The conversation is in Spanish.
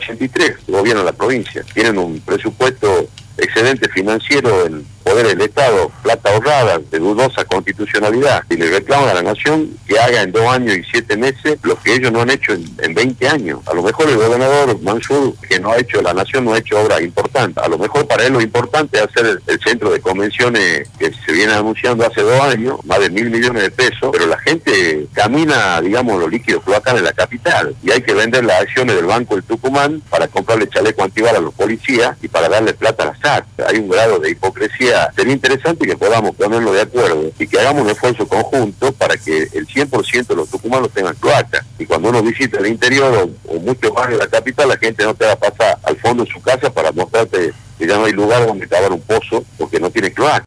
83 gobiernan la provincia. Tienen un presupuesto excedente financiero en poder del Estado, plata ahorrada, de dudosa constitucionalidad, y le reclaman a la nación que haga en 2 años y 7 meses lo que ellos no han hecho en 20 años. A lo mejor el gobernador Mansur, que no ha hecho, la nación no ha hecho obras importantes. A lo mejor para él lo importante es hacer el centro de convenciones que se viene anunciando hace 2 años, más de 1.000 millones de pesos, pero la gente camina, digamos, los líquidos cloacales en la capital, y hay que vender las acciones del Banco del Tucumán para comprarle chaleco antibalas a los policías y para darle plata a la SAC. Hay un grado de hipocresía. Sería interesante que podamos ponernos de acuerdo y que hagamos un esfuerzo conjunto para que el 100% de los tucumanos tengan cloaca. Y cuando uno visita el interior o muchos barrios de la capital, la gente no te va a pasar al fondo de su casa para mostrarte que ya no hay lugar donde cavar un pozo porque no tiene cloaca.